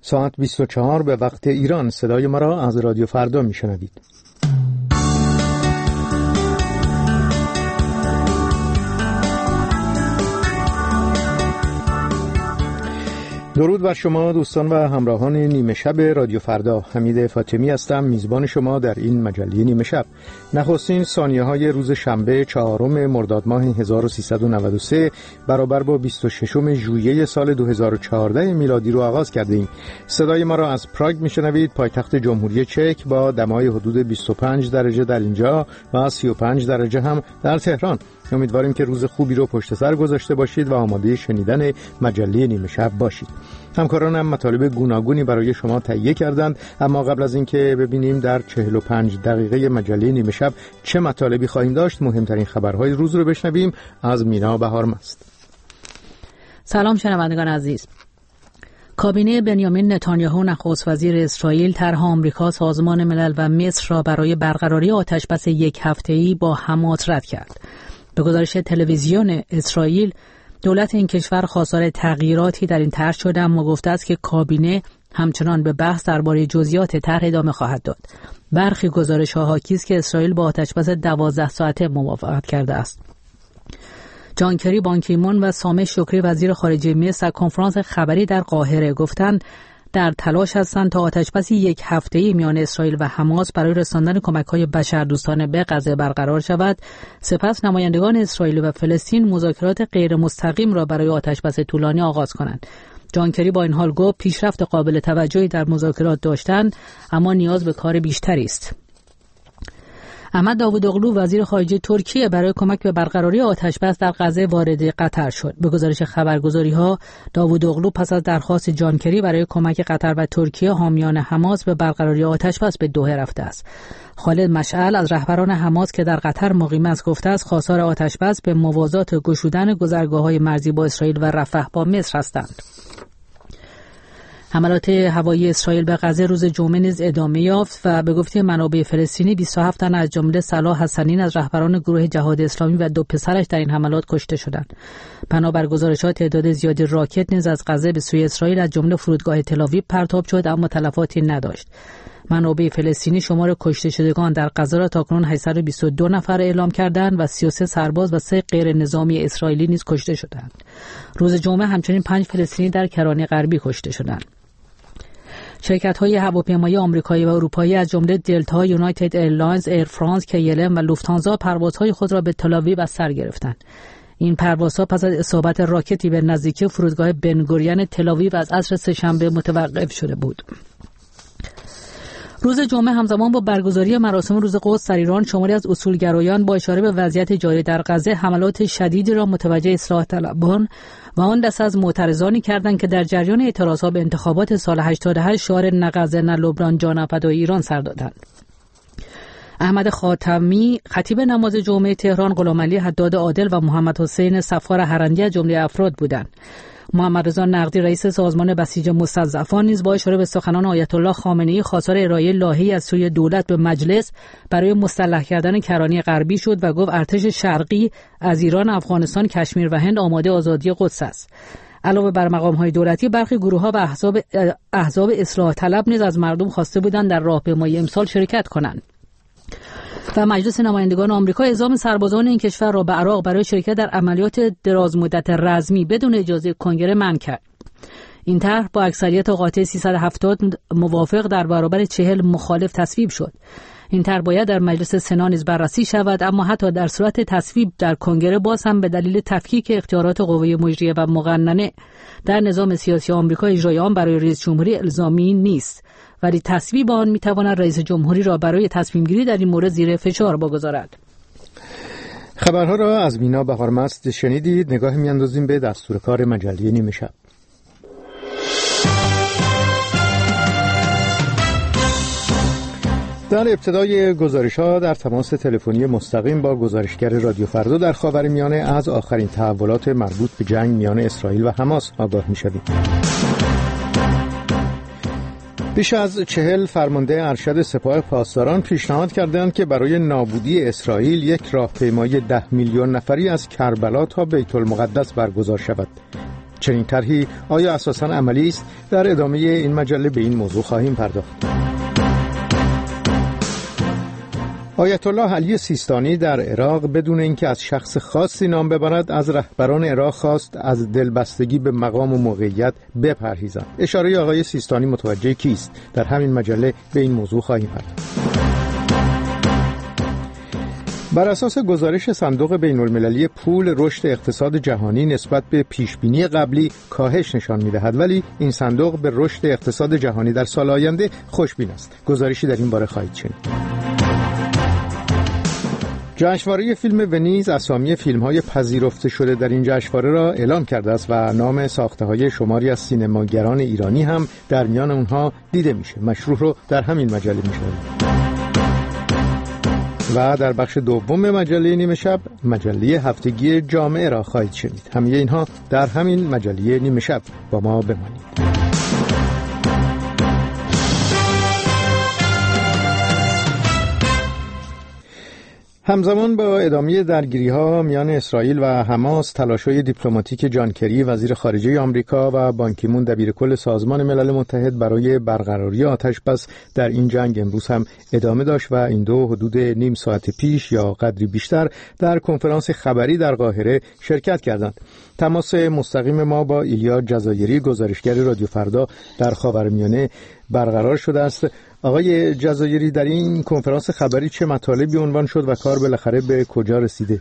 ساعت 24 به وقت ایران. صدای ما را از رادیو فردا میشنوید. درود بر شما دوستان و همراهان نیمه شب رادیو فردا. حمید فاطمی هستم، میزبان شما در این مجله نیمه شب. نخستین ثانیه‌های روز شنبه 4 مرداد ماه 1393 برابر با 26 ژوئیه سال 2014 میلادی رو آغاز کردیم. صدای ما را از پراگ میشنوید، پایتخت جمهوری چک، با دمای حدود 25 درجه در اینجا و 35 درجه هم در تهران. امیدواریم که روز خوبی رو پشت سر گذاشته باشید و آماده شنیدن مجله نیمه شب باشید. همکارانم مطالب گوناگونی برای شما تهیه کردند، اما قبل از اینکه ببینیم در 45 دقیقه مجله نیمه شب چه مطالبی خواهیم داشت، مهمترین خبرهای روز رو بشنویم از مینا بهارمست. سلام شنوندگان عزیز. کابینه بنیامین نتانیاهو نخست وزیر اسرائیل طرح آمریکا، سازمان ملل و مصر را برای برقراری آتشبس یک هفته‌ای با حماس رد کرد. به گزارش تلویزیون اسرائیل، دولت این کشور خواستار تغییراتی در این طرح شده، اما گفته است که کابینه همچنان به بحث درباره جزئیات طرح ادامه خواهد داد. برخی گزارش‌ها حاکی است که اسرائیل با آتشبس 12 ساعته موافقت کرده است. جان کری، بان کی مون و سامح شکری وزیر خارجه مصر در کنفرانس خبری در قاهره گفتند در تلاش هستند تا آتشبسی یک هفته‌ای میان اسرائیل و حماس برای رساندن کمک‌های بشردوستانه به غزه برقرار شود. سپس نمایندگان اسرائیل و فلسطین مذاکرات غیر مستقیم را برای آتشبس طولانی آغاز کنند. جان کری با این حال گفت پیشرفت قابل توجهی در مذاکرات داشتند، اما نیاز به کار بیشتری است. احمد داوودوغلو وزیر خارجه ترکیه برای کمک به برقراری آتشبس در غزه وارد قطر شد. به گزارش خبرگزاری‌ها، داوودوغلو پس از درخواست جان کری برای کمک قطر و ترکیه حامیان حماس به برقراری آتشبس به دوحه رفته است. خالد مشعل از رهبران حماس که در قطر مقیم است گفته است خواستار آتشبس به موازات گشودن گذرگاه‌های مرزی با اسرائیل و رفح با مصر هستند. حملات هوایی اسرائیل به غزه روز جمعه نیز ادامه یافت و به گفته منابع فلسطینی 27 تن از جمله صلاح حسنین از رهبران گروه جهاد اسلامی و 2 پسرش در این حملات کشته شدند. بنابر گزارشات تعداد زیادی راکت نیز از غزه به سوی اسرائیل از جمله فرودگاه تل‌آویو پرتاب شد، اما تلفاتی نداشت. منابع فلسطینی شمار کشته شدگان در غزه را تاکنون 822 نفر اعلام کردند و 33 سرباز و 3 غیر نظامی اسرائیلی نیز کشته شدند. روز جمعه همچنین 5 فلسطینی در کرانه غربی کشته شدند. شرکت‌های هواپیمایی آمریکایی و اروپایی از جمله دلتا، یونایتد ایرلاینز، ایر فرانس، KLM و لوفتانزا پروازهای خود را به تل‌آویو از سر گرفتند. این پروازها پس از اصابت راکتی به نزدیکی فرودگاه بنگوریون تل‌آویو از عصر سه‌شنبه متوقف شده بود. روز جمعه همزمان با برگزاری مراسم روز قدس در ایران، شماری از اصولگرایان با اشاره به وضعیت جاری در غزه حملات شدیدی را متوجه اصلاح طلبان و آن دست از معترضانی کردند که در جریان اعتراضات به انتخابات سال 88 شعار نه غزه نه لبنان جان فدای ایران سر دادند. احمد خاتمی خطیب نماز جمعه تهران، غلامعلی حداد عادل و محمد حسین صفار هرندی از جمله افراد بودند. محمد رضا نقدی رئیس سازمان بسیج مستضعفان نیز با اشاره به سخنان آیت الله خامنه‌ای خواستار ارائه لایحه‌ای از سوی دولت به مجلس برای مسلح کردن کرانه غربی شد و گفت ارتش شرقی از ایران، افغانستان، کشمیر و هند آماده آزادی قدس است. علاوه بر مقام‌های دولتی، برخی گروه‌ها و احزاب اصلاح طلب نیز از مردم خواسته بودند در راهپیمایی امسال شرکت کنند. و مجلس نمایندگان آمریکا اعزام سربازان این کشور را به عراق برای شرکت در عملیات درازمدت رزمی بدون اجازه کنگره منع کرد. این طرح با اکثریت قاطع 370 موافق در برابر 40 مخالف تصویب شد. این طرح باید در مجلس سنا نیز بررسی شود، اما حتی در صورت تصویب در کنگره باز هم به دلیل تفکیک اختیارات قوه مجریه و مقننه در نظام سیاسی آمریکا اجرای آن برای رئیس جمهوری الزامی نیست، ولی تصویب آن میتواند رئیس جمهوری را برای تصمیم گیری در این مورد زیر فشار بگذارد. خبرها را از مینا بهارمست شنیدید. نگاه میاندازیم به دستور کار مجله نیمه شب. در ابتدای گزارش‌ها در تماس تلفنی مستقیم با گزارشگر رادیو فردا در خاورمیانه از آخرین تحولات مربوط به جنگ میان اسرائیل و حماس آگاه می‌شویم. بیش از 40 فرمانده ارشد سپاه پاسداران پیشنهاد کردند که برای نابودی اسرائیل یک راهپیمایی 10 میلیون نفری از کربلا تا بیت المقدس برگزار شود. چنین طرحی آیا اساساً عملی است؟ در ادامه این مجله به این موضوع خواهیم پرداخت. آیت الله علی سیستانی در عراق بدون اینکه از شخص خاصی نام ببرد از رهبران عراق خواست از دلبستگی به مقام و موقعیت بپرهیزند. اشاره آقای سیستانی متوجه کیست؟ در همین مجله به این موضوع خواهیم پرداخت. بر اساس گزارش صندوق بین‌المللی پول رشد اقتصاد جهانی نسبت به پیشبینی قبلی کاهش نشان می‌دهد، ولی این صندوق به رشد اقتصاد جهانی در سال آینده خوشبین است. گزارشی در این باره خواهید شنید. جشنواره فیلم ونیز اسامی فیلم‌های پذیرفته شده در این جشنواره را اعلام کرده است و نام ساخته‌های شماری از سینماگران ایرانی هم در میان اونها دیده میشه. مشروع رو در همین مجله میشنوید. و در بخش دوم مجله نیمه شب مجله هفتگی جامعه را خواهید شنید. همه اینها در همین مجله نیمه شب. با ما بمانید. همزمان با ادامه درگیری‌ها میان اسرائیل و حماس، تلاش‌های دیپلماتیک جان کری وزیر خارجه آمریکا و بان کی مون دبیرکل سازمان ملل متحد برای برقراری آتش‌بس در این جنگ امروز هم ادامه داشت و این دو حدود نیم ساعت پیش یا قدری بیشتر در کنفرانس خبری در قاهره شرکت کردند. تماس مستقیم ما با ایلیا جزایری گزارشگر رادیو فردا در خاورمیانه برقرار شده است. آقای جزایری، در این کنفرانس خبری چه مطالبی عنوان شد و کار بالاخره به کجا رسیده؟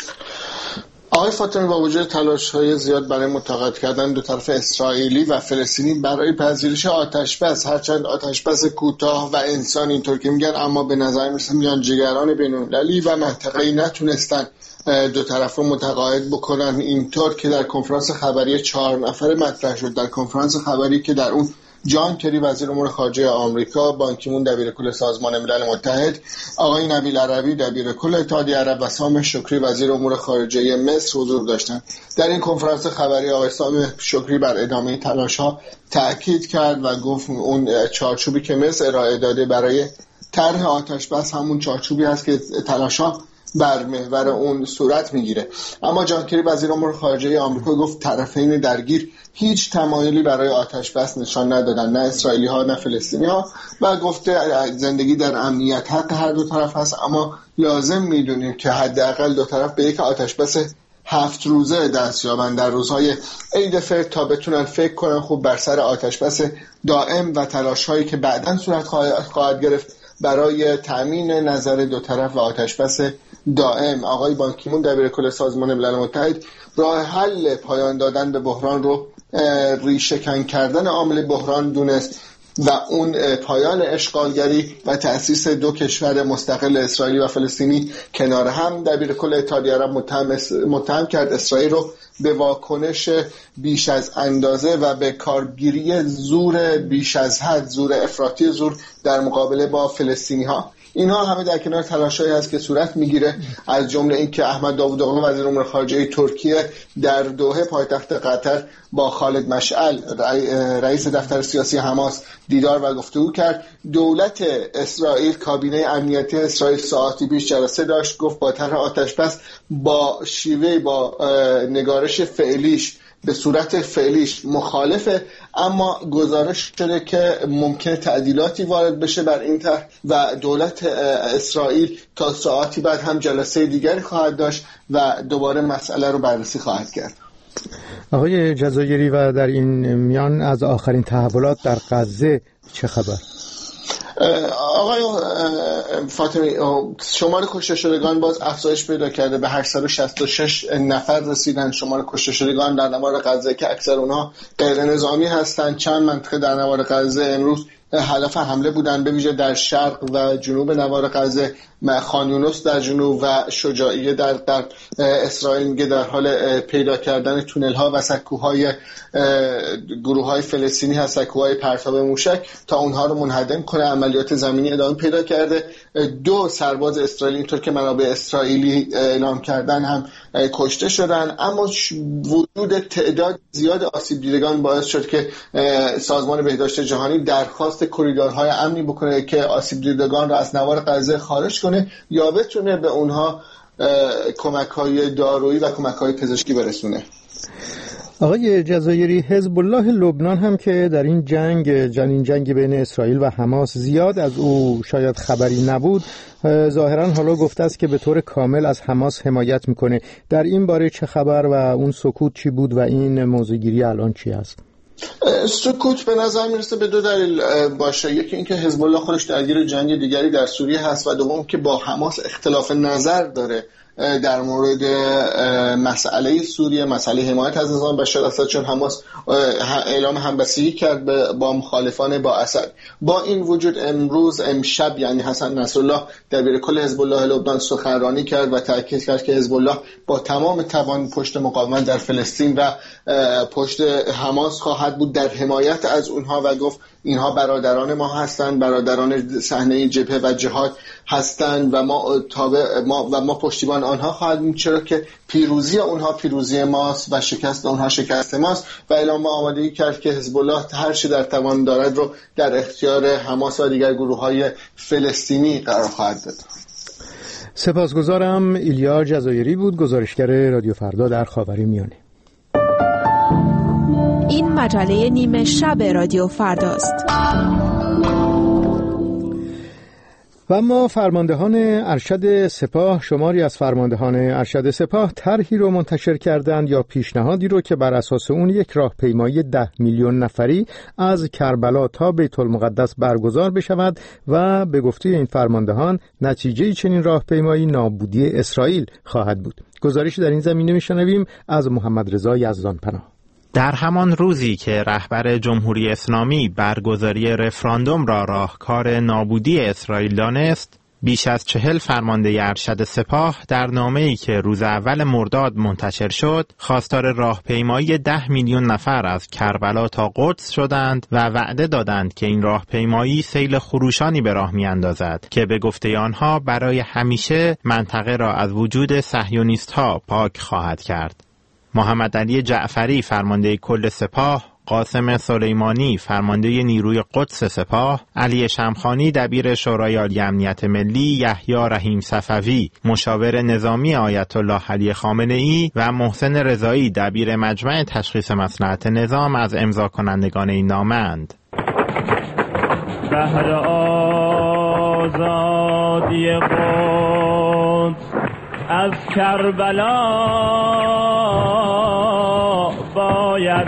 آقای فاطمی، با وجود تلاش‌های زیاد برای متقاعد کردن دو طرف اسرائیلی و فلسطینی برای پذیرش آتش‌بس، هرچند آتش‌بس کوتاه و انسانی اینطور که میگن، اما به نظر میرسه میانجیگران بین‌المللی و منطقه‌ای نتونستن دو طرف رو متقاعد بکنن، اینطور که در کنفرانس خبری 4 نفره مطرح شد. در کنفرانس خبری که در اون جان کری وزیر امور خارجه آمریکا، بان کی مون دبیرکل سازمان ملل متحد، آقای نبیل عربی دبیرکل اتحادیه عرب و سامح شکری وزیر امور خارجه مصر حضور داشتند. در این کنفرانس خبری آقای سامح شکری بر ادامه تلاش‌ها تأکید کرد و گفت اون چارچوبی که مصر ارائه داده برای طرح آتش‌بس همون چارچوبی هست که تلاش‌ها بر محور اون صورت میگیره. اما جان کری وزیر امور خارجه آمریکا گفت طرفین درگیر هیچ تمایلی برای آتش‌بس نشان ندادن، نه اسرائیلی ها نه فلسطینی ها، و گفته زندگی در امنیت حق هر دو طرف هست، اما لازم میدونیم که حداقل دو طرف به یک آتش‌بس 7 روزه دست یابند در روزهای عید فطر تا بتونن فکر کنن خوب بر سر آتش‌بس دائم و تلاش‌هایی که بعداً صورت خواهد گرفت برای تامین نظر دو طرف و آتش‌بس دائم. آقای بان کی مون دبیرکل سازمان ملل متحد راه حل پایان دادن به بحران رو ریشه‌کن کردن عامل بحران دونست و اون پایان اشغالگری و تأسیس دو کشور مستقل اسرائیلی و فلسطینی کنار هم. دبیرکل اتحادیه عرب متهم کرد اسرائیل رو به واکنش بیش از اندازه و به کارگیری زور بیش از حد، زور افراطی زور در مقابله با فلسطینی ها. اینها همه در کنار تلاش‌هایی هست که صورت میگیره، از جمله اینکه احمد داوودوغلو وزیر امور خارجه ترکیه در دوحه پایتخت قطر با خالد مشعل رئیس دفتر سیاسی حماس دیدار و گفتگو کرد. دولت اسرائیل، کابینه امنیتی اسرائیل ساعتی پیش جلسه داشت، گفت با طرح آتش‌بس با نگارش فعلیش به صورت فعلیش مخالفه، اما گزارش شده که ممکنه تعدیلاتی وارد بشه بر این طرح و دولت اسرائیل تا ساعتی بعد هم جلسه دیگری خواهد داشت و دوباره مسئله رو بررسی خواهد کرد. آقای جزایری، و در این میان از آخرین تحولات در غزه چه خبر؟ آقای فاطمی، شمار کشته شدگان باز افزایش پیدا کرده، به 866 نفر رسیدن شمار کشته شدگان در نوار غزه که اکثر اونها غیر نظامی هستند. چند منطقه در نوار غزه امروز هدف حمله بودن، به ویژه در شرق و جنوب نوار غزه، خان یونس در جنوب و شجاعیه در اسرائیل میگه در حال پیدا کردن تونل ها و سکوهای گروه های فلسطینی هست، سکوهای پرتاب موشک، تا اونها رو منهدم کنه. عملیات زمینی ادامه پیدا کرده. 2 سرباز اسرائیلی اینطور که منابع اسرائیلی اعلام کردن هم کشته شدن، اما وجود تعداد زیاد آسیب دیدگان باعث شد که سازمان بهداشت جهانی درخواست کریدورهای امنی بکنه که آسیب دیدگان را از نوار غزه خارج کنه یا بتونه به اونها کمک‌های دارویی و کمک‌های پزشکی برسونه. آقای جزایری، حزب الله لبنان هم که در این جنگ بین اسرائیل و حماس زیاد از او شاید خبری نبود، ظاهرا حالا گفته است که به طور کامل از حماس حمایت میکنه. در این باره چه خبر و اون سکوت چی بود و این موضوعگیری الان چی است؟ سکوت به نظر میرسه به دو دلیل باشه. یکی اینکه حزب الله خودش درگیر جنگ دیگری در سوریه هست و دوم که با حماس اختلاف نظر داره در مورد مسئله سوریه، مسئله حمایت از نظام بشار اسد، چون حماس اعلام همبستگی کرد با مخالفان با اسد. با این وجود امشب یعنی حسن نصرالله دبیر کل حزب الله لبنان سخنرانی کرد و تاکید کرد که حزب الله با تمام توان پشت مقاومت در فلسطین و پشت حماس خواهد بود در حمایت از اونها و گفت اینها برادران ما هستند، برادران صحنه جبهه و جهاد هستند و ما پشتیبان آنها خواهیم، چرا که پیروزی اونها پیروزی ماست و شکست اونها شکست ماست. و اعلام آمادگی کرد که حزب الله هر چه در توان دارد رو در اختیار حماس و دیگر گروه‌های فلسطینی قرار خواهد داد. سپاسگزارم. ایلیا جزایری بود، گزارشگر رادیو فردا در خاورمیانه. این مجله نیمه شب رادیو فرداست. و اما فرماندهان ارشد سپاه، شماری از فرماندهان ارشد سپاه طرحی رو منتشر کردند یا پیشنهادی رو که بر اساس اون یک راهپیمایی 10 میلیون نفری از کربلا تا بیت المقدس برگزار بشود و به گفته این فرماندهان نتیجه چنین راهپیمایی نابودی اسرائیل خواهد بود. گزارشی در این زمینه میشنویم از محمد رضا یزدانپناه. در همان روزی که رهبر جمهوری اسلامی برگزاری رفراندوم را راهکار نابودی اسرائیل دانست، بیش از 40 فرمانده ارشد سپاه در نامه‌ای که روز اول مرداد منتشر شد، خواستار راهپیمایی 10 میلیون نفر از کربلا تا قدس شدند و وعده دادند که این راهپیمایی سیل خروشانی به راه می‌اندازد که به گفته آنها برای همیشه منطقه را از وجود صهیونیست‌ها پاک خواهد کرد. محمد علی جعفری فرمانده کل سپاه، قاسم سلیمانی فرمانده نیروی قدس سپاه، علی شمخانی دبیر شورای عالی امنیت ملی، یحیی رحیم صفوی مشاور نظامی آیت الله علی خامنه‌ای و محسن رضایی دبیر مجمع تشخیص مصلحت نظام از امضا کنندگان این نامه‌اند. بهر آزادی قدس از کربلا باید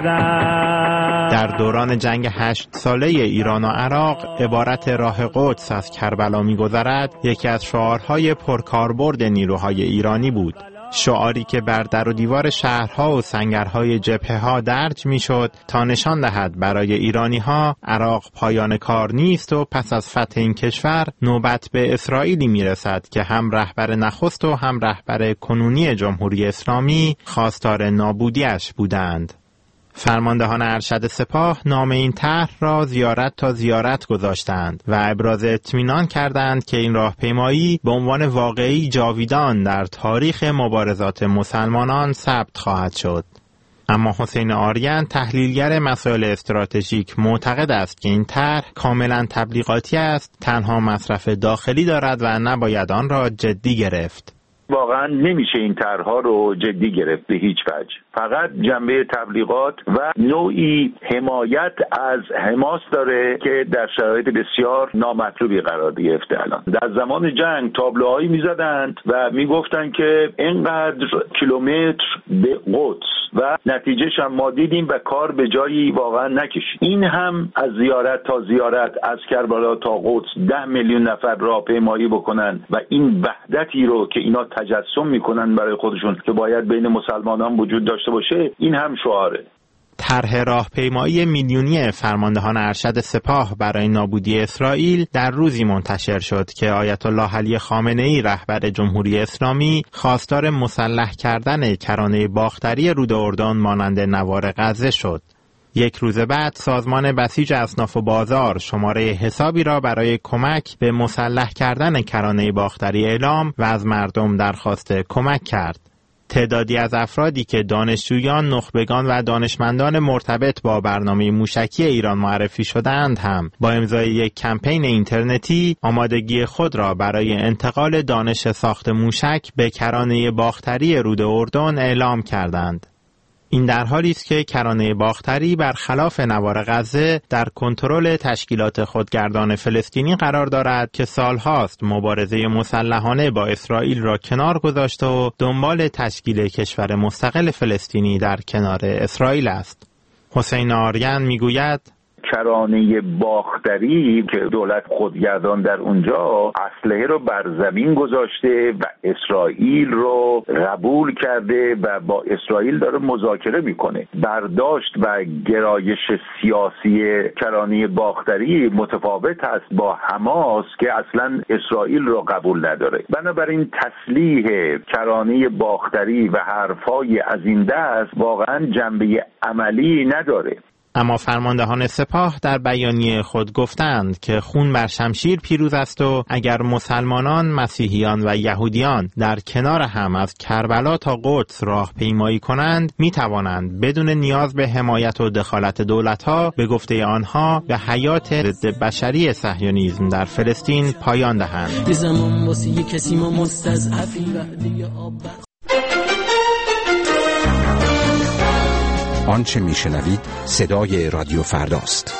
گذشت. در دوران جنگ 8 ساله ایران و عراق عبارت راه قدس از کربلا می‌گذرد یکی از شعارهای پرکاربرد نیروهای ایرانی بود. شعاری که بر در و دیوار شهرها و سنگرهای جبهه‌ها درج می‌شد تا نشان دهد برای ایرانی‌ها عراق پایان کار نیست و پس از فتح این کشور نوبت به اسرائیلی می‌رسد که هم رهبر نخست و هم رهبر کنونی جمهوری اسلامی خواستار نابودی‌اش بودند. فرماندهان ارشد سپاه نام این طرح را زیارت تا زیارت گذاشتند و ابراز اطمینان کردند که این راهپیمایی به عنوان واقعی جاویدان در تاریخ مبارزات مسلمانان ثبت خواهد شد. اما حسین آریان تحلیلگر مسائل استراتژیک معتقد است که این طرح کاملا تبلیغاتی است، تنها مصرف داخلی دارد و نباید آن را جدی گرفت. واقعا نمیشه این طرح‌ها رو جدی گرفت به هیچ وجه. فقط جنبه تبلیغات و نوعی حمایت از حماس داره که در شرایط بسیار نامطلوبی قرار گرفته. الان در زمان جنگ تابلوهایی می‌زدند و میگفتن که اینقدر کیلومتر به قدس و نتیجهش هم ما دیدیم و کار به جایی واقعا نکشید. این هم از زیارت تا زیارت، از کربلا تا قدس 10 میلیون نفر راهپیمایی بکنن و این وحدتی رو که اینا تجسم میکنن برای خودشون که باید بین مسلمانان وجود داشته باشه، این هم شعاره. طرح راهپیمایی میلیونی فرماندهان ارشد سپاه برای نابودی اسرائیل در روزی منتشر شد که آیت الله علی خامنه‌ای رهبر جمهوری اسلامی خواستار مسلح کردن کرانه باختری رود اردن مانند نوار غزه شد. یک روز بعد سازمان بسیج اصناف و بازار شماره حسابی را برای کمک به مسلح کردن کرانه باختری اعلام و از مردم درخواست کمک کرد. تعدادی از افرادی که دانشجویان، نخبگان و دانشمندان مرتبط با برنامه موشکی ایران معرفی شدند هم با امضای یک کمپین اینترنتی آمادگی خود را برای انتقال دانش ساخت موشک به کرانه باختری رود اردن اعلام کردند. این در حالی است که کرانه باختری برخلاف نوار غزه در کنترل تشکیلات خودگردان فلسطینی قرار دارد که سالهاست مبارزه مسلحانه با اسرائیل را کنار گذاشته و دنبال تشکیل کشور مستقل فلسطینی در کنار اسرائیل است. حسین آریان میگوید کرانه باختری که دولت خودگردان در اونجا اسلحه رو بر زمین گذاشته و اسرائیل رو قبول کرده و با اسرائیل داره مذاکره میکنه. برداشت و گرایش سیاسی کرانه باختری متفاوت است با حماس که اصلا اسرائیل رو قبول نداره. بنابراین تسلیح کرانه باختری و حرفای از این دست واقعا جنبه عملی نداره. اما فرماندهان سپاه در بیانیه خود گفتند که خون بر شمشیر پیروز است و اگر مسلمانان، مسیحیان و یهودیان در کنار هم از کربلا تا قدس راه پیمایی کنند، می توانند بدون نیاز به حمایت و دخالت دولت‌ها به گفته آنها به حیات ضد بشری صهیونیسم در فلسطین پایان دهند. آنچه میشنوید صدای رادیو فرداست.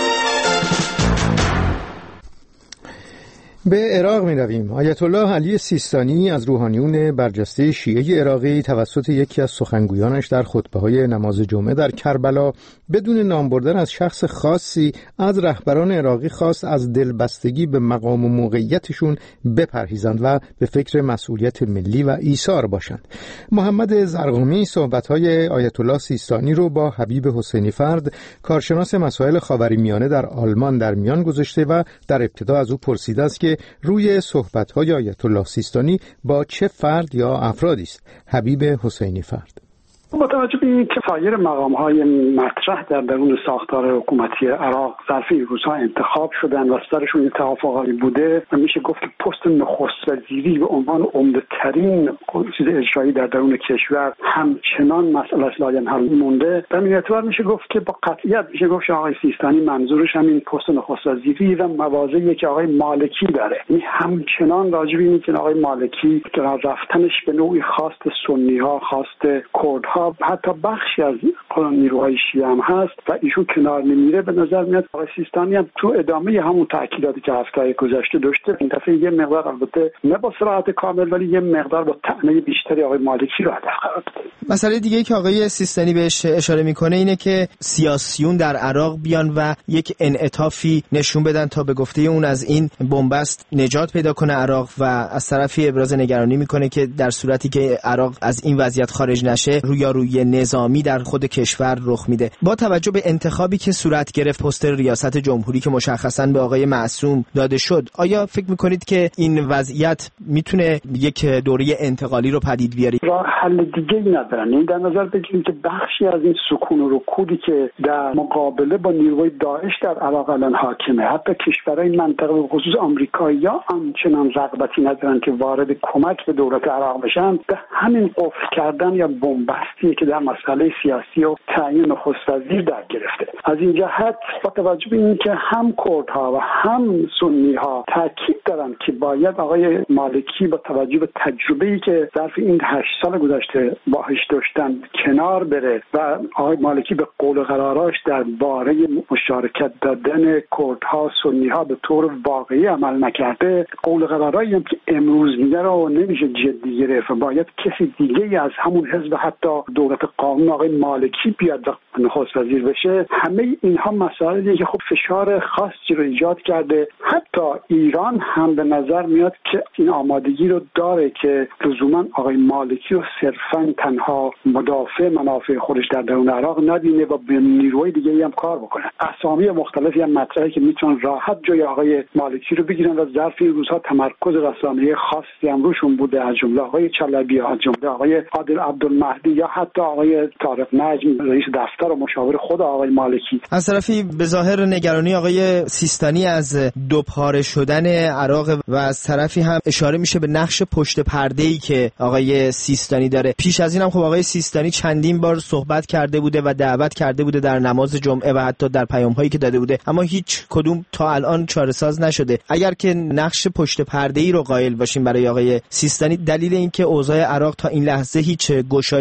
به عراق می رویم. آیت الله علی سیستانی از روحانیون برجسته شیعه عراقی توسط یکی از سخنگویانش در خطبه‌های نماز جمعه در کربلا بدون نام بردن از شخص خاصی از رهبران عراقی خواست از دلبستگی به مقام و موقعیتشون بپرهیزند و به فکر مسئولیت ملی و ایثار باشند. محمد زرقامی صحبت‌های آیت الله سیستانی رو با حبیب حسینی فرد، کارشناس مسائل خاورمیانه در آلمان در میان گذاشته و در ابتدا از او پرسیده است که روی صحبت‌های آیت الله سیستانی با چه فرد یا افرادی است. حبیب حسینی فرد: با توجه به اینکه سایر مقام‌های مطرح در درون ساختار حکومتی عراق ظرف این روزها انتخاب شدن و سرشون توافقی بوده و میشه گفت که پست نخست وزیری به عنوان عمده‌ترین چیز اجرایی در درون کشور همچنان مسئله لاینحل مونده، در این اعتبار میشه گفت که با قطعیت میشه گفت که آقای سیستانی منظورش همین پست نخست وزیری و مواضعی که آقای مالکی داره. این همچنان راجع به اینکه آقای مالکی کنار رفتنش به نوعی خواست سنی‌ها، خواست کردها، حتی بخشی از نیروهای شیعه هم هست و ایشون کنار نمیره. به نظر میاد آقای سیستانی هم تو ادامه همون تاکیداتی که هفته گذشته داشته، این دفعه یه مقدار البته نه با صراحت کامل ولی یه مقدار با طعنه بیشتری آقای مالکی رو هدف قرار داده. مسئله دیگه که آقای سیستانی بهش اشاره میکنه اینه که سیاسیون در عراق بیان و یک انعطافی نشون بدن تا به گفته اون از این بنبست نجات پیدا کنه عراق، و از طرفی ابراز نگرانی میکنه که در صورتی که عراق از این وضعیت خارج نشه روی نظامی در خود کشور رخ میده. با توجه به انتخابی که صورت گرفت، پست ریاست جمهوری که مشخصاً به آقای معصوم داده شد، آیا فکر میکنید که این وضعیت میتونه یک دوره انتقالی رو پدید بیاره؟ راه حل دیگه‌ای ندارن. این در نظر بگیرید که بخشی از این سکون و رکودی که در مقابله با نیروهای داعش در عراق الان حاکمه، حتی کشورهای منطقه به خصوص آمریکایی‌ها آنچنان رغبتی ندارن که وارد کمک به دولت عراق بشن، به همین قفل کردن یا بنبستی که در مسئله سیاسی و تعیین نخست وزیر در گرفته. از این جهت با توجه به اینکه هم کردها و هم سنی‌ها تاکید دارن که باید آقای مالکی با توجه به تجربه‌ای که ظرف این 8 سال گذشته باهاش داشتن کنار بره و آقای مالکی به قول و قراراش درباره مشارکت دادن کردها سنی‌ها به طور واقعی عمل نکرده، قول و قرارایی هم که امروز میده رو نمیشه جدی گرفت و باید کسی دیگه از همون حزب حتی دولت قانون آقای مالکی بیاد و نخست وزیر بشه. همه اینها مسائلیه که خب فشار خاصی رو ایجاد کرده. حتی ایران هم به نظر میاد که این آمادگی رو داره که لزوما آقای مالکی رو صرفا تنها مدافع منافع خودش در درون عراق نبینه و به نیروهای دیگه‌ای هم کار بکنه. اسامی مختلفی هم مطرحه که میتونن راحت جای آقای مالکی رو بگیرن و ظرف این روزها تمرکز رسانه‌ای خاصی هم روشون بوده، از جمله آقای چلبی، از جمله آقای عادل عبدالمهدی یا حتی آقای طارق نجم رئیس دفتر و مشاور خود آقای مالکی. از طرفی به ظاهر نگرانی آقای سیستانی از دوپاره شدن عراق و از طرفی هم اشاره میشه به نقش پشت پرده‌ای که آقای سیستانی داره. پیش از این هم خب آقای سیستانی چندین بار صحبت کرده بوده و دعوت کرده بوده در نماز جمعه و حتی در پیام‌هایی که داده بوده، اما هیچ کدوم تا الان چاره‌ساز نشده. اگر که نقش پشت پرده‌ای رو قائل باشیم برای آقای سیستانی، دلیل این که اوضاع عراق تا این لحظه هیچ گشایشی در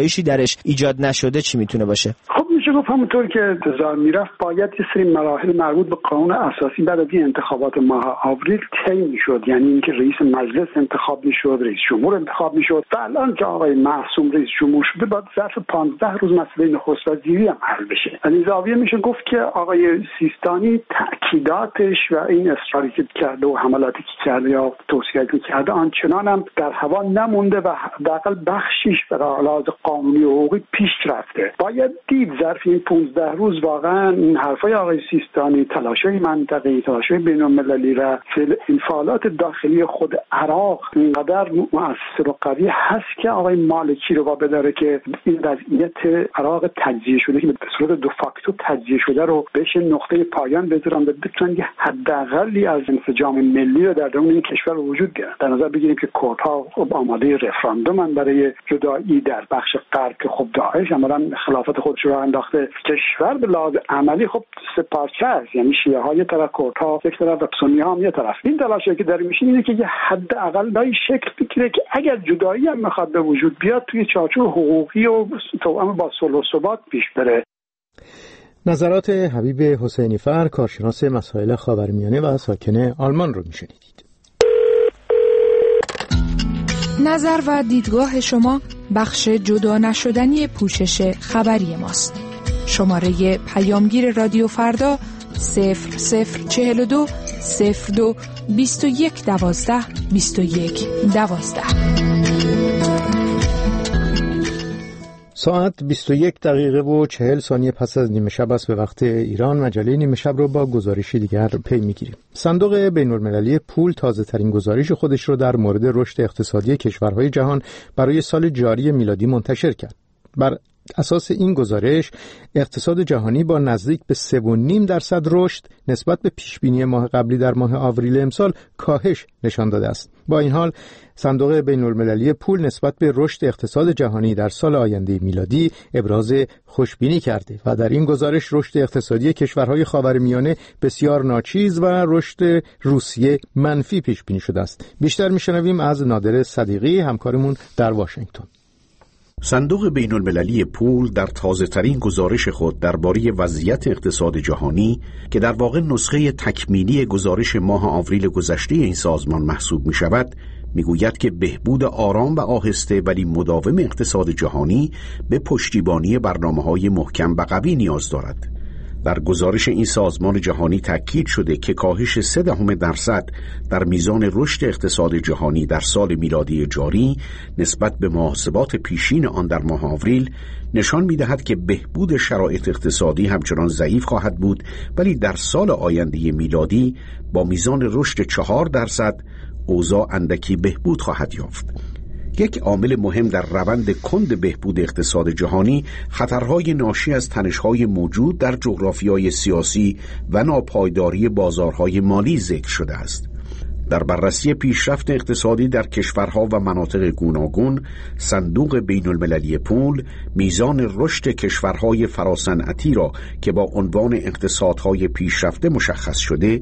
کنارش ایجاد نشده چی میتونه باشه؟ خب میشه گفت همونطور که انتظار میرفت باید یه سری مراحل مربوط به قانون اساسی بعد از این انتخابات ماه آوریل طی میشد، یعنی اینکه رئیس مجلس انتخاب میشد، رئیس جمهور انتخاب میشد و الان که آقای معصوم رئیس جمهور شده باید ظرف 15 روز مسئله نخست وزیری هم حل بشه. از این زاویه میشه گفت که آقای سیستانی تاکیداتش و این اصراری که کرده و حملاتی که کرده یا توصیه‌ای که کرده آنچنان هم در هوا نمونده و حداقل بخشیش به لحاظ قانونی و حقوقی پیش رفته. باید دید ظرف این 15 روز واقعا این حرفای آقای سیستانی، تلاش‌های منطقه‌ای، تلاش‌های بین‌المللی و انفعالات داخلی خود عراق اینقدر مؤثر و قوی هست که آقای مالکی رو وابداره که این وضعیت عراق تجزیه شده که به صورت دو فاکتو تجزیه شده رو بهش نقطه پایان بذارن و بتونن یه حداقلی از انسجام ملی رو در درون این کشور وجود بیارن. در نظر بگیریم که کردها آماده رفراندومن برای جدایی در بخش غرب که خب داعش عملاً خلافت خودش رو انداخته. کشور به لحاظ عملی خب سه پارچه است، یعنی شیعه ها یک طرف، کردها یک طرف و سنی ها هم یک طرف. این تلاشی که داره میشه اینه که یه حداقل شکل بگیره که اگر جدایی هم میخواد به وجود بیاد توی چارچوب حقوقی و توأم با صلح و ثبات پیش بره. نظرات حبیب حسینی فر، کارشناس مسائل خاورمیانه و ساکن آلمان رو میشنیدید. نظر و دیدگاه شما بخش جدا نشدنی پوشش خبری ماست. شماره پیامگیر رادیو فردا 0042 02 21 12 21 12. ساعت 21 دقیقه و 40 ثانیه پس از نیمه شب است به وقت ایران. مجله نیمه شب رو با گزارشی دیگر پی میگیریم. صندوق بین‌المللی پول تازه ترین گزارش خودش رو در مورد رشد اقتصادی کشورهای جهان برای سال جاری میلادی منتشر کرد. بر اساس این گزارش اقتصاد جهانی با نزدیک به 3.5% رشد نسبت به پیشبینی ماه قبلی در ماه آوریل امسال کاهش نشان داده است. با این حال صندوق بین‌المللی پول نسبت به رشد اقتصاد جهانی در سال آینده میلادی ابراز خوشبینی کرده و در این گزارش رشد اقتصادی کشورهای خاورمیانه بسیار ناچیز و رشد روسیه منفی پیش بینی شده است. بیشتر میشنویم از نادر صدیقی، همکارمون در واشنگتن. صندوق بین‌المللی پول در تازه‌ترین گزارش خود درباره وضعیت اقتصاد جهانی که در واقع نسخه تکمیلی گزارش ماه آوریل گذشته این سازمان محسوب می‌شود، می‌گوید که بهبود آرام و آهسته ولی مداوم اقتصاد جهانی به پشتیبانی برنامه‌های محکم و قوی نیاز دارد. در گزارش این سازمان جهانی تاکید شده که کاهش 0.3% در میزان رشد اقتصاد جهانی در سال میلادی جاری نسبت به محاسبات پیشین آن در ماه آوریل نشان می‌دهد که بهبود شرایط اقتصادی همچنان ضعیف خواهد بود، ولی در سال آینده میلادی با میزان رشد 4% اوضاع اندکی بهبود خواهد یافت. یک عامل مهم در روند کند بهبود اقتصاد جهانی خطرهای ناشی از تنش‌های موجود در جغرافیای سیاسی و ناپایداری بازارهای مالی ذکر شده است. در بررسی پیشرفت اقتصادی در کشورها و مناطق گوناگون، صندوق بین‌المللی پول میزان رشد کشورهای فراصنعتی را که با عنوان اقتصادهای پیشرفته مشخص شده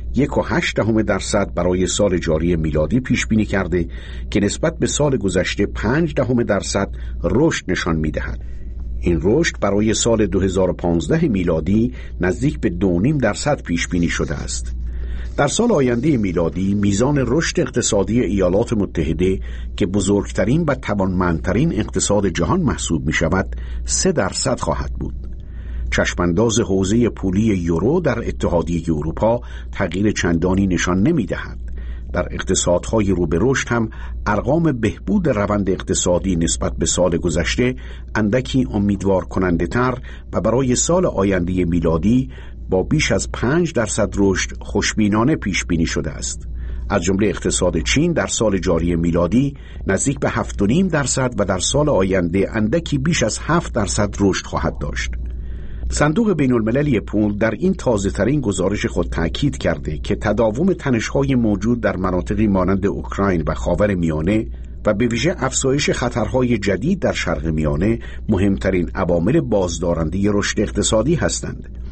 1.8% برای سال جاری میلادی پیش بینی کرده که نسبت به سال گذشته 0.5% رشد نشان می‌دهد. این رشد برای سال 2015 میلادی نزدیک به 2.5% پیش بینی شده است. در سال آینده میلادی میزان رشد اقتصادی ایالات متحده که بزرگترین و توانمندترین اقتصاد جهان محسوب می شود 3% خواهد بود. چشمانداز حوزه پولی یورو در اتحادیه اروپا تغییر چندانی نشان نمی دهد. در اقتصادهای رو به رشد هم ارقام بهبود روند اقتصادی نسبت به سال گذشته اندکی امیدوار کننده تر و برای سال آینده میلادی با بیش از 5% رشد خوشبینانه پیش بینی شده است. از جمله اقتصاد چین در سال جاری میلادی نزدیک به 7.5% و در سال آینده اندکی بیش از 7% رشد خواهد داشت. صندوق بین‌المللی پول در این تازه‌ترین گزارش خود تأکید کرده که تداوم تنش‌های موجود در مناطقی مانند اوکراین و خاورمیانه و به ویژه افزایش خطرهای جدید در شرق میانه مهمترین عوامل بازدارنده رشد اقتصادی هستند.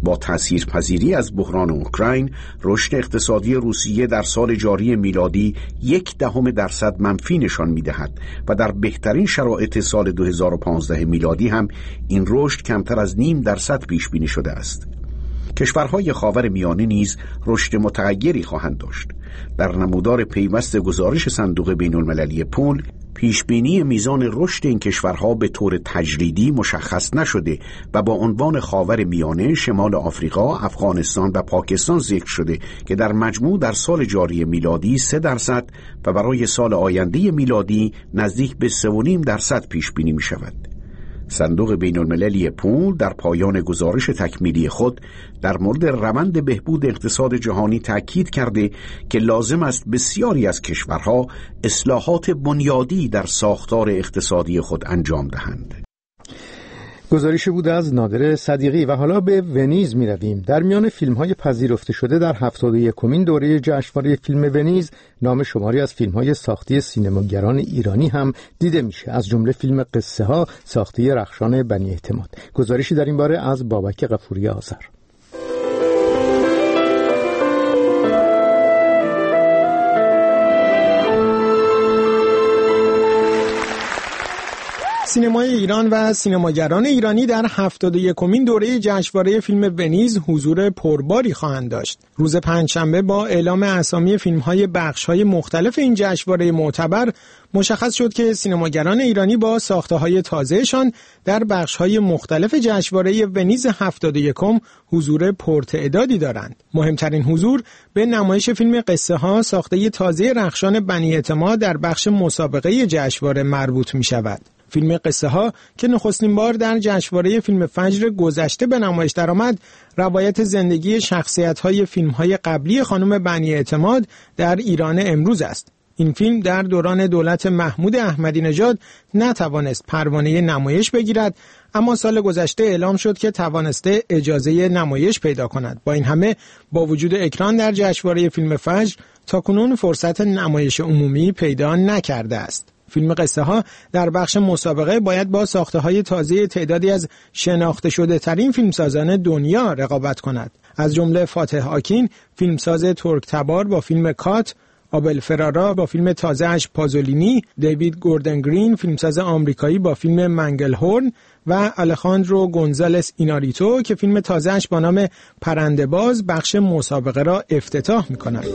با تأثیرپذیری از بحران اوکراین، رشد اقتصادی روسیه در سال جاری میلادی 0.1% منفی نشان می‌دهد و در بهترین شرایط سال 2015 میلادی هم این رشد کمتر از 0.5% پیش بینی شده است. کشورهای خاورمیانه نیز رشد متغیری خواهند داشت. در نمودار پیوست گزارش صندوق بین‌المللی پول، پیشبینی میزان رشد این کشورها به طور تجریدی مشخص نشده و با عنوان خاورمیانه، شمال آفریقا، افغانستان و پاکستان ذکر شده که در مجموع در سال جاری میلادی 3% و برای سال آینده میلادی نزدیک به 3.5% پیش بینی می شود. صندوق بین‌المللی پول در پایان گزارش تکمیلی خود در مورد روند بهبود اقتصاد جهانی تأکید کرده که لازم است بسیاری از کشورها اصلاحات بنیادی در ساختار اقتصادی خود انجام دهند. گزارشی بود از نادر صدیقی. و حالا به ونیز می رویم. در میان فیلم‌های پذیرفته شده در 71مین دوره جشنواره فیلم ونیز، نام شماری از فیلم‌های ساخته سینماگران ایرانی هم دیده میشه، از جمله فیلم قصه ها ساخته رخشان بنی اعتماد. گزارشی در این باره از بابک غفوری آذر. سینمای ایران و سینماگران ایرانی در 71مین دوره جشنواره فیلم ونیز حضور پرباری خواهند داشت. روز پنجشنبه با اعلام اسامی فیلم‌های بخش‌های مختلف این جشنواره معتبر مشخص شد که سینماگران ایرانی با ساخته‌های تازه‌شان در بخش‌های مختلف جشنواره ونیز 71 حضور پرتعدادی دارند. مهمترین حضور به نمایش فیلم قصه ها ساخته تازه رخشان بنی اعتماد در بخش مسابقه جشنواره مربوط می‌شود. فیلم قصه ها که نخستین بار در جشنواره فیلم فجر گذشته به نمایش درآمد، روایت زندگی شخصیت‌های فیلم‌های قبلی خانم بنی اعتماد در ایران امروز است. این فیلم در دوران دولت محمود احمدی نژاد نتوانست پروانه نمایش بگیرد، اما سال گذشته اعلام شد که توانسته اجازه نمایش پیدا کند. با این همه با وجود اکران در جشنواره فیلم فجر تاکنون فرصت نمایش عمومی پیدا نکرده است. فیلم قصه ها در بخش مسابقه باید با ساخته های تازه تعدادی از شناخته شده ترین فیلمسازان دنیا رقابت کند، از جمله فاتح آکین فیلمساز ترک تبار با فیلم کات، آبل فرارا با فیلم تازه‌اش پازولینی، دیوید گوردن گرین فیلمساز آمریکایی با فیلم منگلهورن و الخاندرو گونزالس ایناریتو که فیلم تازه‌اش با نام پرنده باز بخش مسابقه را افتتاح می‌کند.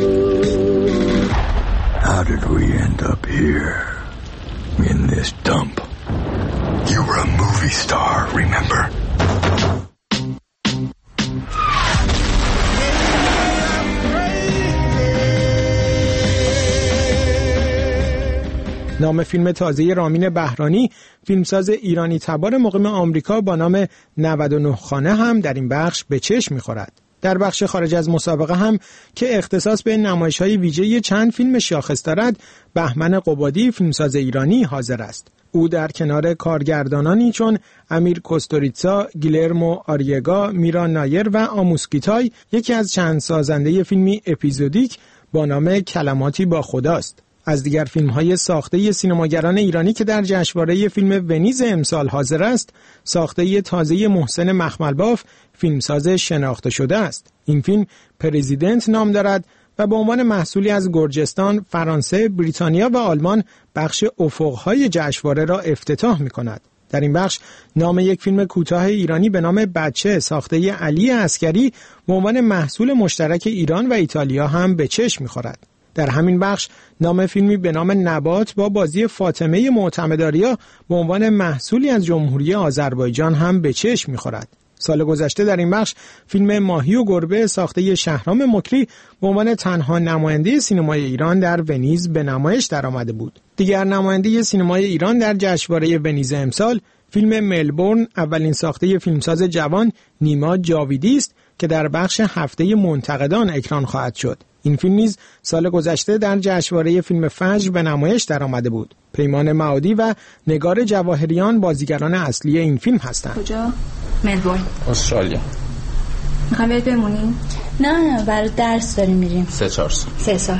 How did we end up here in this dump? You were a movie star, remember? نام فیلم تازه رامین بهرانی فیلمساز ایرانی تبار مقیم آمریکا با نام 99 خانه هم در این بخش به چشم می‌خورد. در بخش خارج از مسابقه هم که اختصاص به نمایش‌های ویژه چند فیلم شاخص دارد، بهمن قبادی فیلمساز ایرانی حاضر است. او در کنار کارگردانانی چون امیر کوستوریتسا، گیلرمو آریگا، میرا نایر و آموسکیتای یکی از چند سازنده فیلمی اپیزودیک با نام کلماتی با خداست. از دیگر فیلم‌های ساخته سینماگران ایرانی که در جشنواره فیلم ونیز امسال حاضر است، ساخته تازه محسن مخملباف فیلمساز شناخته شده است. این فیلم پرزیدنت نام دارد و به عنوان محصولی از گرجستان، فرانسه، بریتانیا و آلمان بخش افق‌های جشنواره را افتتاح می‌کند. در این بخش نام یک فیلم کوتاه ایرانی به نام بچه ساخته علی عسکری به عنوان محصول مشترک ایران و ایتالیا هم به چشم می‌خورد. در همین بخش نام فیلمی به نام نبات با بازی فاطمه معتمدآریا به عنوان محصولی از جمهوری آذربایجان هم به چشم می‌خورد. سال گذشته در این بخش فیلم ماهی و گربه ساخته شهرام مکری به عنوان تنها نماینده سینمای ایران در ونیز به نمایش درآمده بود. دیگر نماینده سینمای ایران در جشنواره ونیز امسال فیلم ملبورن اولین ساخته فیلمساز جوان نیما جاویدی است که در بخش هفته منتقدان اکران خواهد شد. این فیلم نیز سال گذشته در جشنواره فیلم فجر به نمایش درآمده بود. پیمان معادی و نگار جواهریان بازیگران اصلی این فیلم هستند. کجا؟ ملبورن، استرالیا. میخوایم برید بمونیم؟ نه برای درس داریم میریم. 3-4 سال. 3 سال.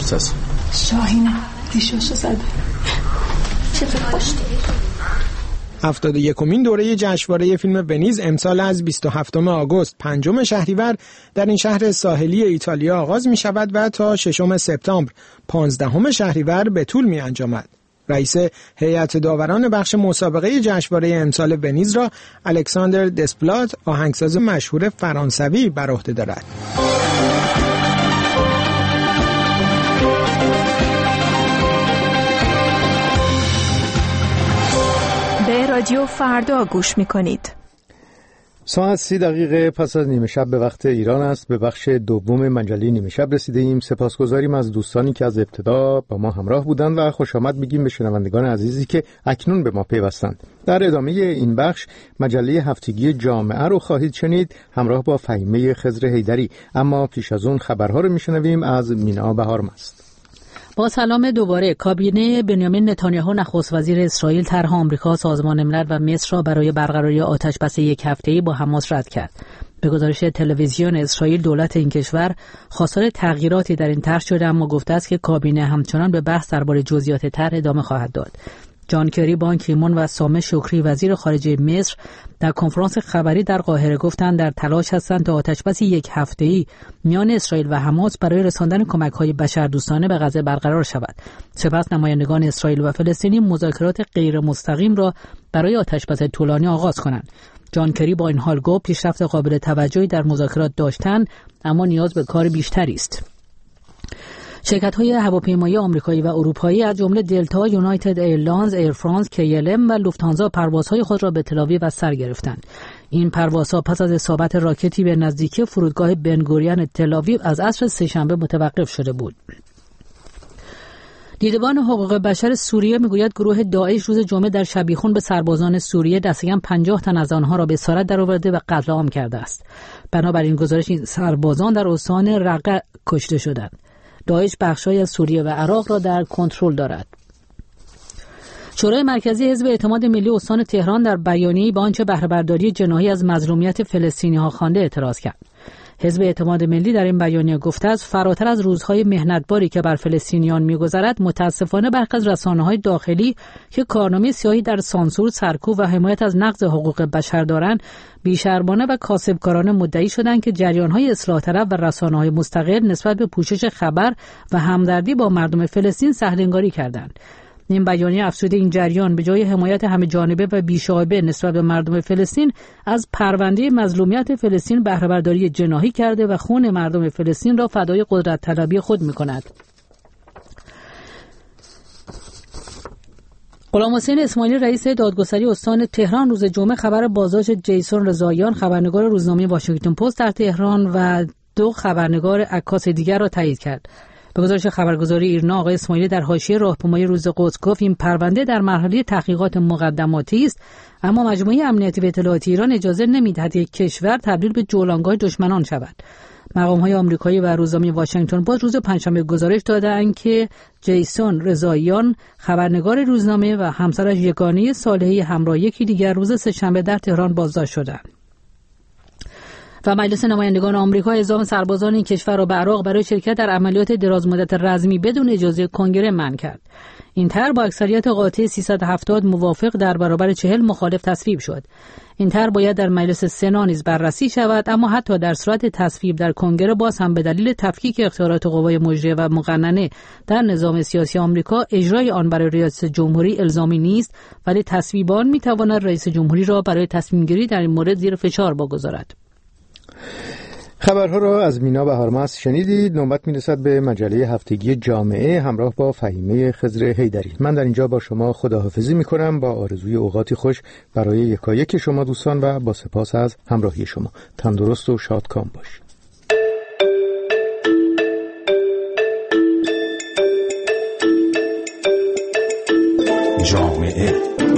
شاهینه دیشاشو زده. چطور خوشتی؟ 71مین دوره جشنواره فیلم ونیز امسال از 27 آگوست 5 شهریور در این شهر ساحلی ایتالیا آغاز می شود و تا 6 سپتامبر 15 شهریور به طول می انجامد. رئیس هیئت داوران بخش مسابقه جشنواره امسال ونیز را الکساندر دسپلات، آهنگساز مشهور فرانسوی، بر عهده دارد. به رادیو فردا گوش می‌کنید. ساعت 30 پس از نیمه شب به وقت ایران است. به بخش دوم مجله نیمه شب رسیده ایم. سپاسگزاریم از دوستانی که از ابتدا با ما همراه بودند و خوش آمد میگیم به شنوندگان عزیزی که اکنون به ما پیوستند. در ادامه این بخش مجله هفتگی جامعه رو خواهید شنید همراه با فهیمه خضر حیدری، اما پیش از اون خبرها رو میشنویم از مینا بهارمست. با سلام دوباره. کابینه بنیامین نتانیاهو نخست وزیر اسرائیل طرح آمریکا، سازمان ملل و مصر را برای برقراری آتشبس یک هفته‌ای با حماس رد کرد. به گزارش تلویزیون اسرائیل، دولت این کشور خواستار تغییراتی در این طرح شده، اما گفته است که کابینه همچنان به بحث درباره جزئیات طرح ادامه خواهد داد. جان کری، بان کی مون و سامح شکری وزیر خارجه مصر در کنفرانس خبری در قاهره گفتند در تلاش هستند تا آتشبس یک هفته‌ای میان اسرائیل و حماس برای رساندن کمک‌های بشردوستانه به غزه برقرار شود. سپس نمایندگان اسرائیل و فلسطینی مذاکرات غیر مستقیم را برای آتشبس طولانی آغاز کنند. جان کری با این حال گفت پیشرفت قابل توجهی در مذاکرات داشتند، اما نیاز به کار بیشتری است. شرکت‌های هواپیمایی آمریکایی و اروپایی از جمله دلتا، یونایتد ایرلاینز، ایر فرانس، KLM و لوفتانزا پروازهای خود را به تل‌آویو و سر گرفتند. این پروازها پس از اصابت راکتی به نزدیکی فرودگاه بنگوریون تل‌آویو از عصر سه‌شنبه متوقف شده بود. دیدبان حقوق بشر سوریه میگوید گروه داعش روز جمعه در شبیخون به سربازان سوریه دستکم 50 تن از آنها را به اسارت درآورده و قتل عام کرده است. بنابراین گزارش این سربازان در استان رقه کشته شدند. داعش بخشای از سوریه و عراق را در کنترل دارد. شورای مرکزی حزب اعتماد ملی استان تهران در بیانیه‌ای به آنچه بهره برداری جناحی از مظلومیت فلسطینی‌ها خوانده اعتراض کرد. حزب اعتماد ملی در این بیانیه گفته است فراتر از روزهای محنتباری که بر فلسطینیان می‌گذرد، متأسفانه برخی از رسانه‌های داخلی که کارنامه سیاهی در سانسور، سرکوب و حمایت از نقض حقوق بشر دارند، بی‌شرمانه و کاسبکارانه مدعی شدند که جریان‌های اصلاح طلب و رسانه‌های مستقل نسبت به پوشش خبر و همدردی با مردم فلسطین سهل‌انگاری کردند. این بیانیه افزوده این جریان به جای حمایت همه جانبه و بی‌شایبه نسبت به مردم فلسطین از پرونده مظلومیت فلسطین بهره برداری جناحی کرده و خون مردم فلسطین را فدای قدرت طلبی خود می‌کند. غلام حسین اسماعیلی رئیس دادگستری استان تهران روز جمعه خبر بازداشت جیسون رضاییان خبرنگار روزنامه واشنگتن پست در تهران و 2 خبرنگار عکاس دیگر را تایید کرد. به گزارش خبرگزاری ایرنا، آقای اسماعیلی در حاشیه راهپیمایی روز قدس گفت این پرونده در مرحله تحقیقات مقدماتی است، اما مجموعه امنیتی و اطلاعاتی ایران اجازه نمی‌دهد یک کشور تبدیل به جولانگاه دشمنان شود. مقام‌های آمریکایی و روزنامه واشنگتن پست روز پنجشنبه گزارش دادند که جیسون رضاییان خبرنگار روزنامه و همسرش یگانه صالحی همراه یکی دیگر روز سه‌شنبه در تهران بازداشت شدند. و مجلس نمایندگان آمریکا اعزام سربازان این کشور را به عراق برای شرکت در عملیات درازمدت رزمی بدون اجازه کنگره منع کرد. این طرح با اکثریت قاطع 370 موافق در برابر 40 مخالف تصویب شد. این طرح باید در مجلس سنا نیز بررسی شود، اما حتی در صورت تصویب در کنگره باز هم به دلیل تفکیک اختیارات قوای مجریه و مقننه در نظام سیاسی آمریکا اجرای آن برای رئیس جمهوری الزامی نیست، ولی تصویب آن می‌تواند رئیس جمهوری را برای تصمیم گیری در این مورد زیر فشار بگذارد. خبرها را از مینا بهارمست شنیدید. نوبت می‌رسد به مجله هفتگی جامعه همراه با فهیمه خضر حیدری. من در اینجا با شما خداحافظی می‌کنم با آرزوی اوقاتی خوش برای یکایک شما دوستان و با سپاس از همراهی شما. تندرست و شادکام باشید. جامعه